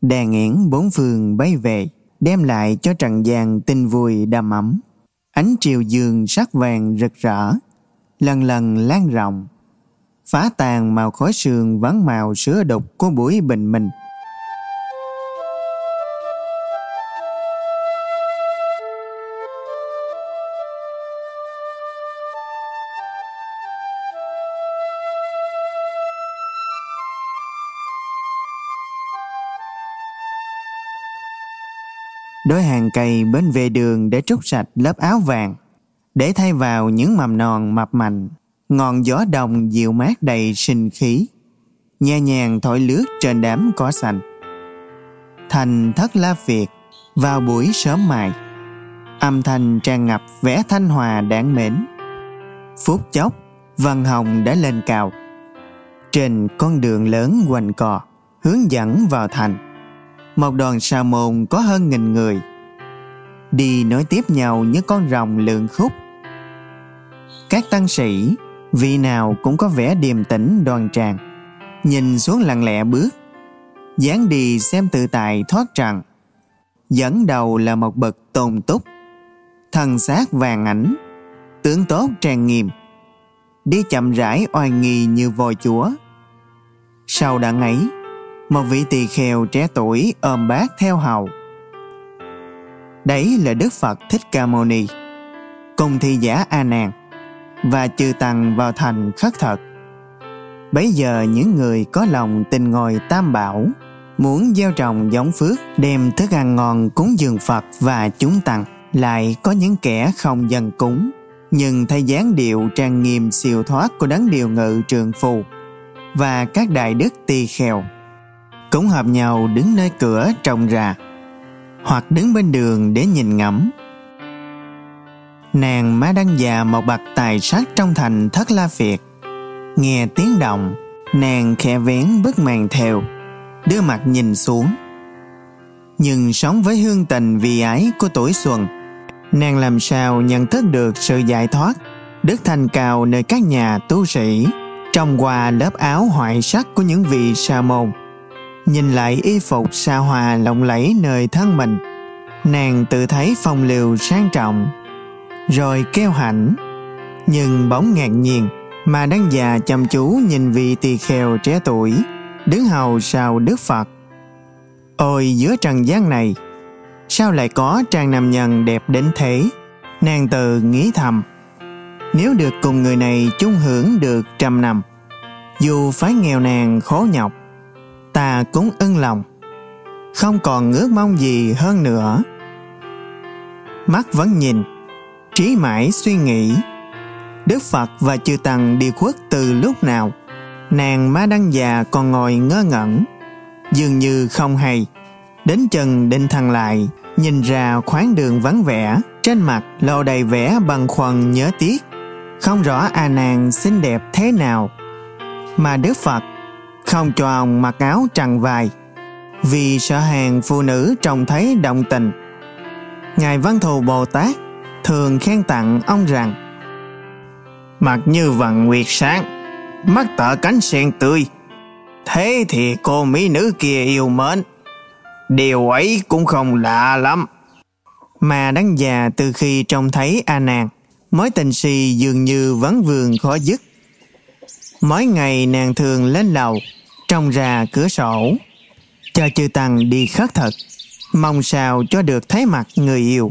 đàn yến bốn phương bay về, đem lại cho trần gian tin vui đầm ấm. Ánh triều dương sắc vàng rực rỡ, lần lần lan rộng, phá tan màu khói sương vắng màu sữa đục của buổi bình minh. Đôi hàng cây bên vệ đường đã trút sạch lớp áo vàng, để thay vào những mầm non mập mành. Ngọn gió đông dịu mát đầy sinh khí, nhẹ nhàng thổi lướt trên đám cỏ xanh. Thành thất la Việt vào buổi sớm mai, âm thanh tràn ngập vẻ thanh hòa đáng mến. Phút chốc, vầng hồng đã lên cao. Trên con đường lớn quanh co hướng dẫn vào thành, một đoàn sa môn có hơn 1000 người đi nối tiếp nhau như con rồng lượn khúc. Các tăng sĩ vị nào cũng có vẻ điềm tĩnh đoan trang, nhìn xuống lặng lẽ bước, dáng đi xem tự tại thoát trần. Dẫn đầu là một bậc tôn túc, thần xác vàng ảnh, tướng tốt trang nghiêm, đi chậm rãi oai nghi như voi chúa. Sau đặng ấy, một vị tỳ kheo trẻ tuổi ôm bát theo hầu. Đấy là Đức Phật Thích Ca Mâu Ni cùng thị giả A Nan và chư tăng vào thành khất thực. Bấy giờ những người có lòng tin ngồi Tam Bảo, muốn gieo trồng giống phước, đem thức ăn ngon cúng dường Phật và chúng tăng. Lại có những kẻ không dâng cúng, nhưng thấy dáng điệu trang nghiêm siêu thoát của đấng điều ngự trường phù và các đại đức tỳ kheo, cũng hợp nhau đứng nơi cửa trông ra, hoặc đứng bên đường để nhìn ngắm. Nàng má đăng già một bậc tài sắc trong thành Thất La Việt, nghe tiếng động, nàng khẽ vén bức màn thêu, đưa mặt nhìn xuống. Nhưng sống với hương tình vì ái của tuổi xuân, nàng làm sao nhận thức được sự giải thoát, đức thanh cao nơi các nhà tu sĩ, trong qua lớp áo hoại sắc của những vị sa môn. Nhìn lại y phục xa hoa lộng lẫy nơi thân mình, nàng tự thấy phong lưu sang trọng, rồi kêu hãnh. Nhưng bỗng ngạc nhiên mà đấng già chăm chú nhìn vị tỳ kheo trẻ tuổi đứng hầu sau Đức Phật. Ôi, giữa trần gian này sao lại có trang nam nhân đẹp đến thế? Nàng tự nghĩ thầm, nếu được cùng người này chung hưởng được 100 năm, dù phải nghèo nàn khổ nhọc, ta cũng ưng lòng, không còn ước mong gì hơn nữa. Mắt vẫn nhìn, trí mãi suy nghĩ, Đức Phật và chư tăng đi khuất từ lúc nào. Nàng má đăng già còn ngồi ngơ ngẩn, dường như không hay. Đến chân định thần lại, nhìn ra khoáng đường vắng vẻ, trên mặt lộ đầy vẻ băn khoăn nhớ tiếc. Không rõ A Nan xinh đẹp thế nào mà Đức Phật không cho ông mặc áo trần vai, vì sợ hàng phụ nữ trông thấy động tình. Ngài Văn Thù Bồ Tát thường khen tặng ông rằng: mặt như vầng nguyệt sáng, mắt tở cánh sen tươi, thế thì cô mỹ nữ kia yêu mến, điều ấy cũng không lạ lắm. Mà đấng già từ khi trông thấy A Nan, mối tình si dường như vấn vương khó dứt. Mỗi ngày nàng thường lên lầu, trông ra cửa sổ, cho chư tăng đi khất thực, mong sao cho được thấy mặt người yêu.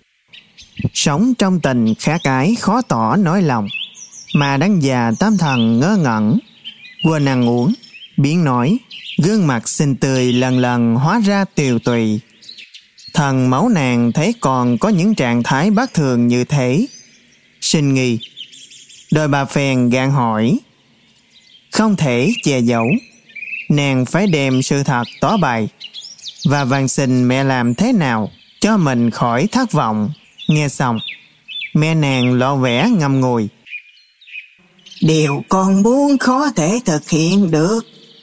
Sống trong tình khát ái khó tỏ nỗi lòng, mà đấng già tam thần ngớ ngẩn, quên ăn uống, biến nói, gương mặt xinh tươi lần lần hóa ra tiều tụy. Thần mẫu nàng thấy còn có những trạng thái bất thường như thế, sinh nghi. Đôi bà phèn gạn hỏi, không thể che giấu, nàng phải đem sự thật tỏ bày, và van xin mẹ làm thế nào cho mình khỏi thất vọng. Nghe xong, mẹ nàng lộ vẻ ngậm ngùi. Điều con muốn khó thể thực hiện được.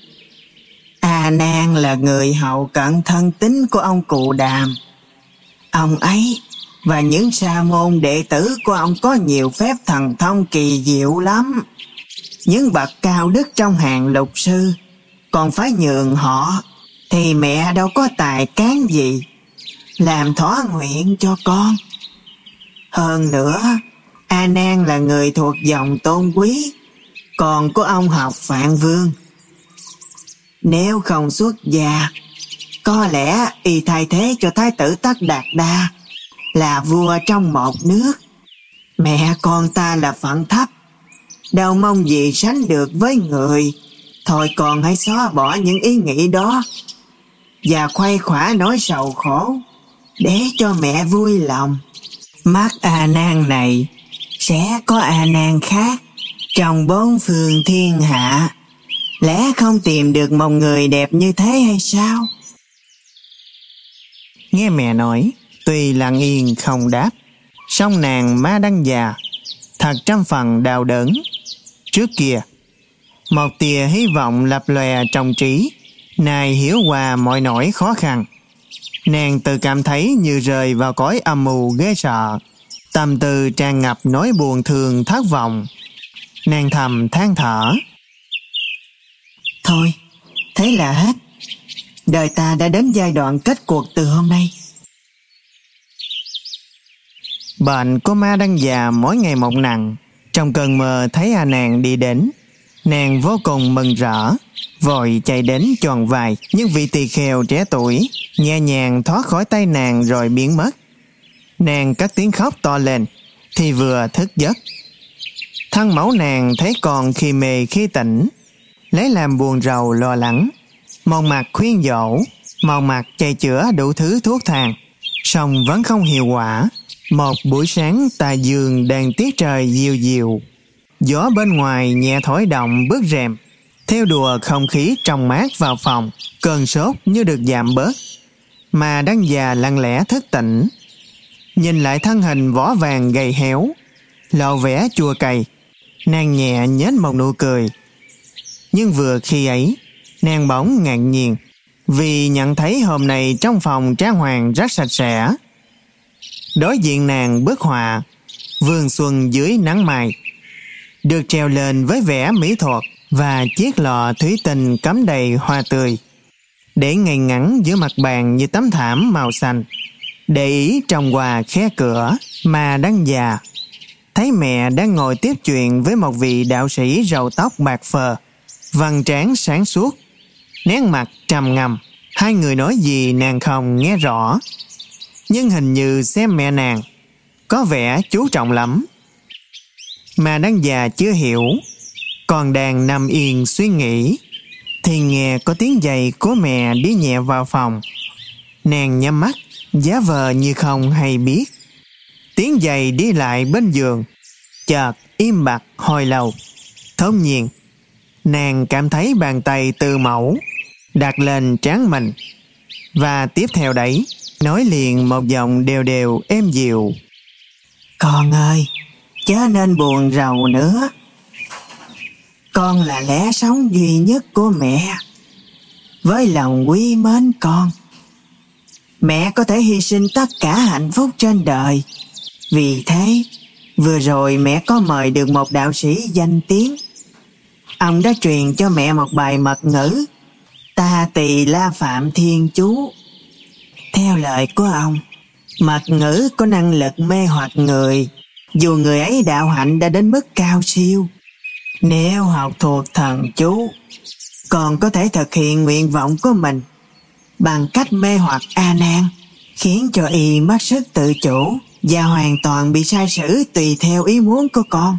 A Nan là người hậu cận thân tín của ông Cụ Đàm. Ông ấy và những sa môn đệ tử của ông có nhiều phép thần thông kỳ diệu lắm. Những bậc cao đức trong hàng lục sư còn phải nhường họ thì mẹ đâu có tài cán gì làm thỏa nguyện cho con. Hơn nữa, A Nan là người thuộc dòng tôn quý, con của ông học Phạn Vương. Nếu không xuất gia, có lẽ y thay thế cho Thái tử Tất Đạt Đa là vua trong một nước. Mẹ con ta là phận thấp, đâu mong gì sánh được với người. Thôi con hãy xóa bỏ những ý nghĩ đó và khuây khỏa nỗi sầu khổ để cho mẹ vui lòng. Mắt A Nan này sẽ có A Nan khác trong bốn phương thiên hạ. Lẽ không tìm được một người đẹp như thế hay sao? Nghe mẹ nói, tuy lặng yên không đáp, song nàng Ma Đăng Già thật trăm phần đau đớn. Trước kia, một tia hy vọng lập lòe trong trí, nay hiểu qua mọi nỗi khó khăn. Nàng tự cảm thấy như rơi vào cõi âm mưu ghê sợ, tâm tư tràn ngập nỗi buồn thương thất vọng. Nàng thầm than thở. Thôi, thế là hết. Đời ta đã đến giai đoạn kết cuộc từ hôm nay. Bệnh của Ma Đăng Già mỗi ngày một nặng. Trong cơn mơ thấy A Nan đi đến, nàng vô cùng mừng rỡ, vội chạy đến choàng vai những vị tỳ kheo trẻ tuổi, nhẹ nhàng thoát khỏi tay nàng rồi biến mất. Nàng cất tiếng khóc to lên thì vừa thức giấc. Thân mẫu nàng thấy con khi mê khi tỉnh, lấy làm buồn rầu lo lắng, một mặt khuyên dỗ, một mặt chạy chữa đủ thứ thuốc thang, song vẫn không hiệu quả. Một buổi sáng tà dương đang tiết trời dịu dịu, gió bên ngoài nhẹ thổi động bức rèm, theo đùa không khí trong mát vào phòng. Cơn sốt như được giảm bớt. Ma Đăng Già lặng lẽ thức tỉnh, nhìn lại thân hình vỏ vàng gầy héo, lộ vẻ chua cay. Nàng nhẹ nhếch một nụ cười. Nhưng vừa khi ấy, nàng bỗng ngạc nhiên vì nhận thấy hôm nay trong phòng trang hoàng rất sạch sẽ. Đối diện nàng bức họa Vườn xuân dưới nắng mai được treo lên với vẻ mỹ thuật và chiếc lọ thủy tinh cắm đầy hoa tươi, để ngay ngắn giữa mặt bàn như tấm thảm màu xanh. Để ý trong qua khe cửa, Ma Đăng Già thấy mẹ đang ngồi tiếp chuyện với một vị đạo sĩ râu tóc bạc phơ, vầng trán sáng suốt, nét mặt trầm ngâm. Hai người nói gì nàng không nghe rõ, nhưng hình như xem mẹ nàng có vẻ chú trọng lắm. Ma Đăng Già chưa hiểu, còn đang nằm yên suy nghĩ, thì nghe có tiếng giày của mẹ đi nhẹ vào phòng. Nàng nhắm mắt, giả vờ như không hay biết. Tiếng giày đi lại bên giường, chợt im bặt hồi lâu. Thốt nhiên, nàng cảm thấy bàn tay từ mẫu đặt lên trán mình, và tiếp theo đấy nói liền một giọng đều đều êm dịu: Con ơi, chớ nên buồn rầu nữa. Con là lẽ sống duy nhất của mẹ. Với lòng quý mến con, mẹ có thể hy sinh tất cả hạnh phúc trên đời. Vì thế, vừa rồi mẹ có mời được một đạo sĩ danh tiếng. Ông đã truyền cho mẹ một bài mật ngữ Ta Tỳ La Phạm Thiên Chú. Theo lời của ông, mật ngữ có năng lực mê hoặc người, dù người ấy đạo hạnh đã đến mức cao siêu. Nếu học thuộc thần chú, còn có thể thực hiện nguyện vọng của mình bằng cách mê hoặc A Nan, khiến cho y mất sức tự chủ và hoàn toàn bị sai sử tùy theo ý muốn của con.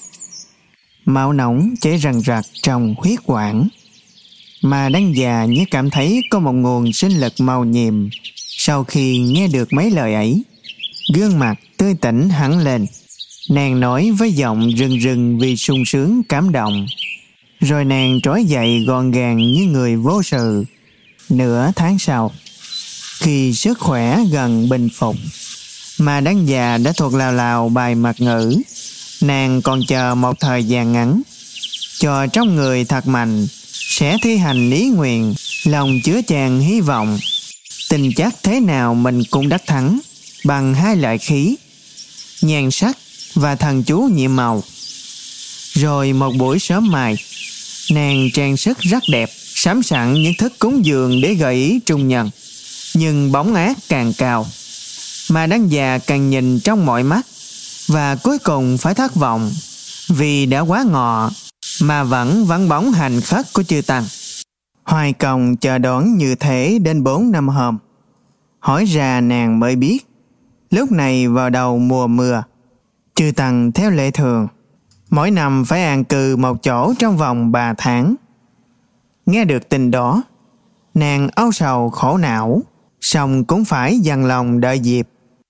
Máu nóng chảy rần rật trong huyết quản. Ma Đăng Già như cảm thấy có một nguồn sinh lực màu nhiệm. Sau khi nghe được mấy lời ấy, gương mặt tươi tỉnh hẳn lên. Nàng nói với giọng rưng rưng vì sung sướng cảm động. Rồi nàng trỗi dậy gọn gàng như người vô sự. Nửa tháng sau, khi sức khỏe gần bình phục, Ma Đăng Già đã thuộc lào lào bài mật ngữ. Nàng còn chờ một thời gian ngắn, cho trong người thật mạnh, sẽ thi hành ý nguyện, lòng chứa tràn hy vọng. Tin chắc thế nào mình cũng đắc thắng bằng hai lợi khí, nhan sắc và thần chú nhiệm màu. Rồi một buổi sớm mai, nàng trang sức rất đẹp, sắm sẵn những thức cúng dường để gợi ý trung nhân. Nhưng bóng ác càng cao, mà đấng già càng nhìn trong mọi mắt, và cuối cùng phải thất vọng vì đã quá ngọ mà vẫn vắng bóng hành khất của chư tăng. Hoài Công chờ đón như thế đến 4 năm hôm. Hỏi ra nàng mới biết, lúc này vào đầu mùa mưa, chư tăng theo lệ thường mỗi năm phải an cư một chỗ trong vòng 3 tháng. Nghe được tin đó, nàng âu sầu khổ não, song cũng phải dằn lòng đợi dịp.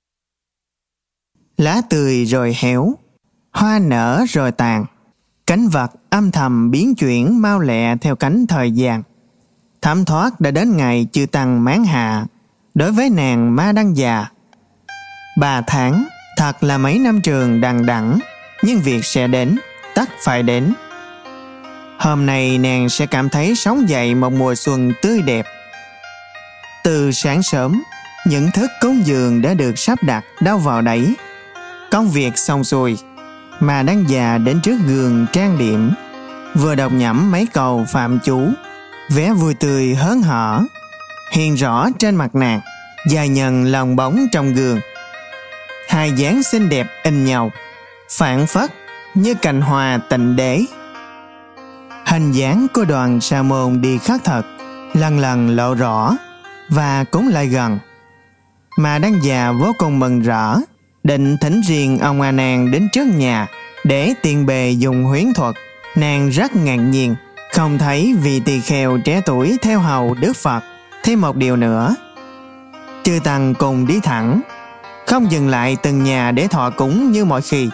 Lá tươi rồi héo, hoa nở rồi tàn, cánh vật âm thầm biến chuyển mau lẹ theo cánh thời gian. Thấm thoát đã đến ngày chư tăng mán hạ đối với nàng Ma Đăng Già. 3 tháng thật là mấy năm trường đằng đẵng, nhưng việc sẽ đến, tất phải đến. Hôm nay nàng sẽ cảm thấy sống dậy một mùa xuân tươi đẹp. Từ sáng sớm, những thức cúng dường đã được sắp đặt đâu vào đấy. Công việc xong xuôi, Ma Đăng Già đến trước gương trang điểm, vừa đọc nhẩm mấy câu phạm chú, vẻ vui tươi hớn hở hiện rõ trên mặt nàng, dài nhần lòng bóng trong gương. Hai dáng xinh đẹp in nhau, phảng phất như cành hoa tịnh đế. Hình dáng của đoàn sa môn đi khất thực lần lần lộ rõ và cũng lại gần. Ma Đăng Già vô cùng mừng rỡ, định thỉnh riêng ông A Nan đến trước nhà để tiện bề dùng huyễn thuật. Nàng rất ngạc nhiên không thấy vị tỳ kheo trẻ tuổi theo hầu Đức Phật. Thêm một điều nữa, chư tăng cùng đi thẳng, không dừng lại từng nhà để thọ cúng như mọi khi.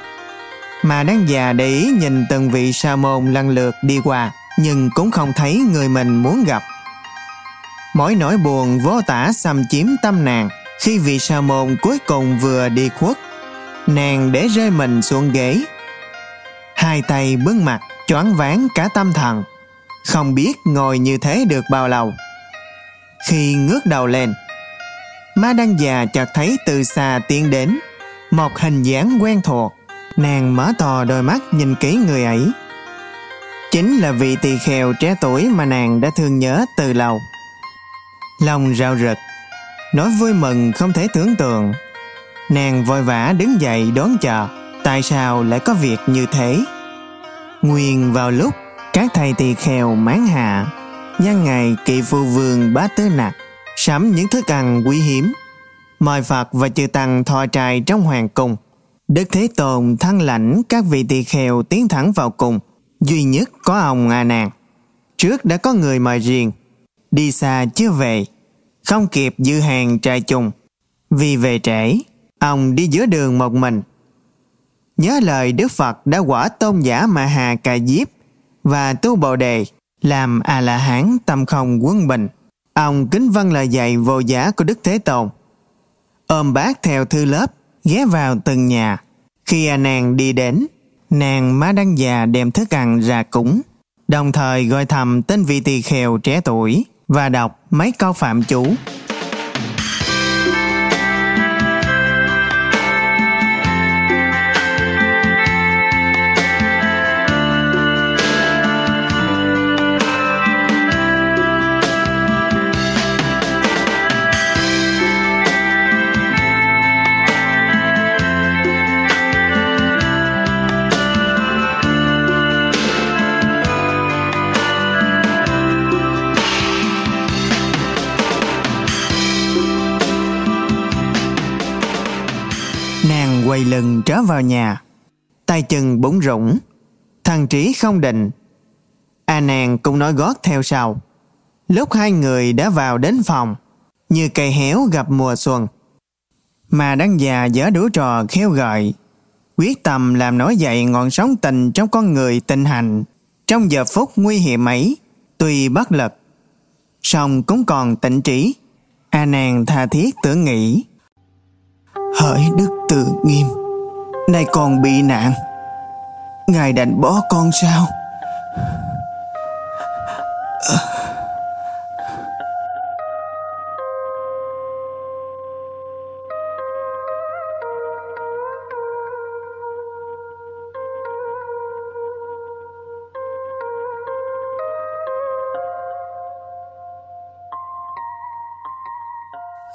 Mà Đăng Già để ý nhìn từng vị sa môn lần lượt đi qua, nhưng cũng không thấy người mình muốn gặp. Mỗi nỗi buồn vô tả xâm chiếm tâm nàng khi vị sa môn cuối cùng vừa đi khuất. Nàng để rơi mình xuống ghế, hai tay bưng mặt, choáng váng cả tâm thần, không biết ngồi như thế được bao lâu. Khi ngước đầu lên, Ma Đăng Già chợt thấy từ xa tiến đến một hình dáng quen thuộc. Nàng mở to đôi mắt nhìn kỹ người ấy. Chính là vị tỳ kheo trẻ tuổi mà nàng đã thương nhớ từ lâu. Lòng rạo rực, nỗi vui mừng không thể tưởng tượng. Nàng vội vã đứng dậy đón chờ. Tại sao lại có việc như thế? Nguyên vào lúc các thầy tỳ kheo mán hạ, nhân ngày Kỵ Phu Vương Bá Tứ Nặc sắm những thức ăn quý hiếm, mời Phật và chư tăng thọ trai trong hoàng cung. Đức Thế Tôn thăng lãnh các vị tỳ kheo tiến thẳng vào cùng. Duy nhất có ông A Nan. Trước đã có người mời riêng, đi xa chưa về, không kịp dự hàng trai chung. Vì về trễ, ông đi giữa đường một mình. Nhớ lời Đức Phật đã quả tôn giả Ma Hà Ca Diếp và tu Bồ Đề, làm A-la-hán tâm không quân bình. Ông kính vâng lời dạy vô giá của Đức Thế Tôn, ôm bát theo thư lớp, ghé vào từng nhà. Khi A Nan đi đến, nàng Ma Đăng Già đem thức ăn ra cúng, đồng thời gọi thầm tên vị tỳ kheo trẻ tuổi và đọc mấy câu phạm chú. Nàng quay lưng trở vào nhà, tay chân bủn rủn, thần trí không định. A Nan cũng nối gót theo sau. Lúc hai người đã vào đến phòng, như cây héo gặp mùa xuân. Mà Đăng Già dở đũa trò khéo gợi, quyết tâm làm nổi dậy ngọn sóng tình trong con người tinh hành. Trong giờ phút nguy hiểm ấy, tuy bất lực, song cũng còn tỉnh trí. A Nan tha thiết tưởng nghĩ: hỡi Đức Từ Nghiêm, nay con bị nạn, Ngài đành bỏ con sao?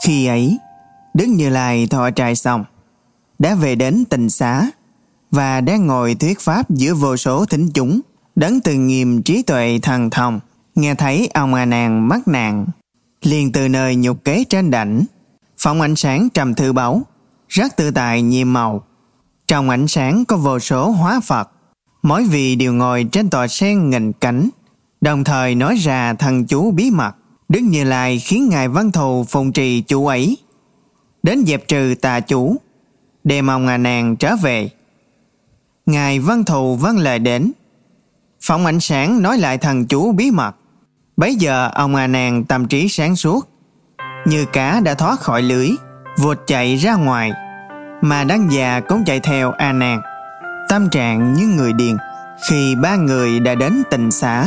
Khi ấy, Đức Như Lai thọ trai xong, đã về đến Tịnh Xá và đang ngồi thuyết pháp giữa vô số thính chúng. Đấng Từ Nghiêm trí tuệ thần thông nghe thấy ông A Nan mắc nạn, liền từ nơi nhục kế trên đảnh phóng ánh sáng trầm thư báu, rất tự tại nhiệm màu. Trong ánh sáng có vô số hóa Phật, mỗi vị đều ngồi trên tòa sen nghìn cánh, đồng thời nói ra thần chú bí mật. Đức Như Lai khiến Ngài Văn Thù phụng trì chú ấy, đến dẹp trừ tà chú, đem ông A Nan trở về. Ngài Văn Thù vâng lời đến, phóng ánh sáng nói lại thần chú bí mật. Bấy giờ ông A Nan tâm trí sáng suốt, như cá đã thoát khỏi lưới, vụt chạy ra ngoài. Mà Đăng Già cũng chạy theo A Nan, tâm trạng như người điên. Khi ba người đã đến Tịnh Xá,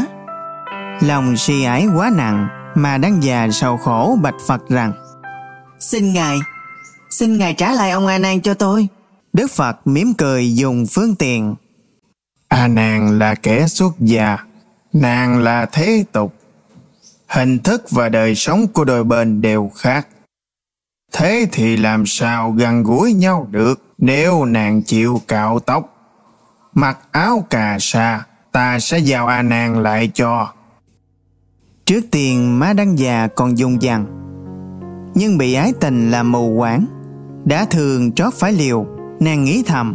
lòng si ái quá nặng, mà Đăng Già sầu khổ bạch Phật rằng: Xin Ngài trả lại ông A Nan cho tôi. Đức Phật mỉm cười dùng phương tiện: A Nan là kẻ xuất gia, nàng là thế tục. Hình thức và đời sống của đôi bên đều khác. Thế thì làm sao gần gũi nhau được? Nếu nàng chịu cạo tóc, mặc áo cà sa, ta sẽ giao A Nan lại cho. Trước tiên má Đăng Già còn dùng dằn, nhưng bị ái tình làm mù quáng, đã thường trót phải liều. Nàng nghĩ thầm: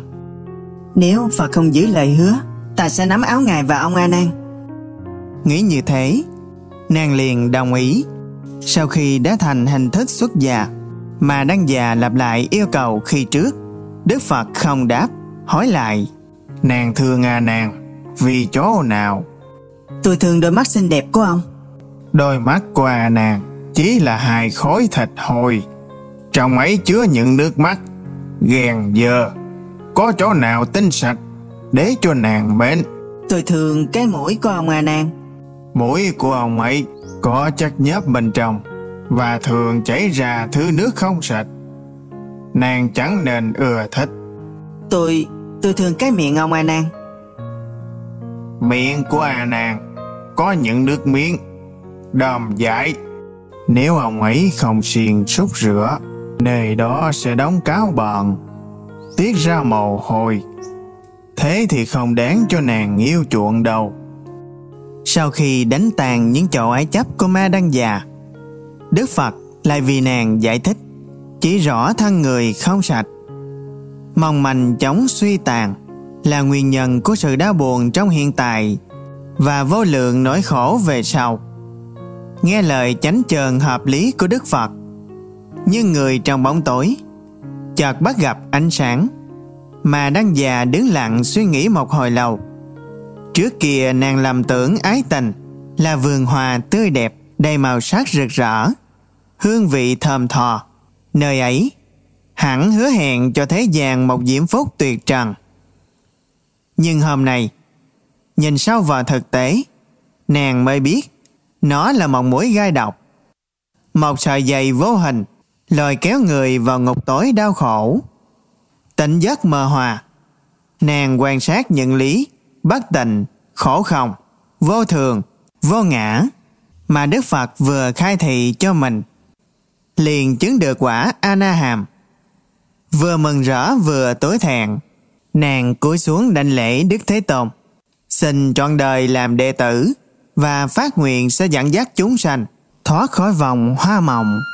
Nếu Phật không giữ lời hứa, ta sẽ nắm áo Ngài và ông A Nan. Nghĩ như thế, nàng liền đồng ý. Sau khi đã thành hình thức xuất gia, mà Đăng Già lặp lại yêu cầu khi trước. Đức Phật không đáp, hỏi lại: Nàng thương A Nan vì chỗ nào? Tôi thương đôi mắt xinh đẹp của ông. Đôi mắt của A Nan chỉ là hai khối thịt hôi, trong ấy chứa những nước mắt, ghen dơ. Có chỗ nào tinh sạch để cho nàng mến? Tôi thương cái mũi của ông A Nan. Mũi của ông ấy có chất nhớp bên trong và thường chảy ra thứ nước không sạch. Nàng chẳng nên ưa thích. Tôi thương cái miệng ông A Nan. Miệng của A Nan có những nước miếng đờm dãi. Nếu ông ấy không xiên súc rửa, nơi đó sẽ đóng cáo bợn, tiết ra mồ hôi. Thế thì không đáng cho nàng yêu chuộng đâu. Sau khi đánh tàn những chỗ ái chấp của ma Đăng Già, Đức Phật lại vì nàng giải thích, chỉ rõ thân người không sạch, mong manh chóng suy tàn, là nguyên nhân của sự đau buồn trong hiện tại và vô lượng nỗi khổ về sau. Nghe lời chánh chờn hợp lý của Đức Phật, như người trong bóng tối chợt bắt gặp ánh sáng, mà Đăng Già đứng lặng suy nghĩ một hồi lâu. Trước kia nàng lầm tưởng ái tình là vườn hoa tươi đẹp, đầy màu sắc rực rỡ, hương vị thơm tho. Nơi ấy hẳn hứa hẹn cho thế gian một diễm phúc tuyệt trần. Nhưng hôm nay, nhìn sâu vào thực tế, nàng mới biết nó là một mũi gai độc, một sợi dây vô hình lôi kéo người vào ngục tối đau khổ. Tỉnh giấc mơ hòa, nàng quan sát những lý bất tịnh, khổ không, vô thường, vô ngã mà Đức Phật vừa khai thị cho mình, liền chứng được quả A-na-hàm. Vừa mừng rỡ vừa tối thẹn, nàng cúi xuống đảnh lễ Đức Thế Tôn, xin trọn đời làm đệ tử và phát nguyện sẽ dẫn dắt chúng sanh thoát khỏi vòng hoa mộng.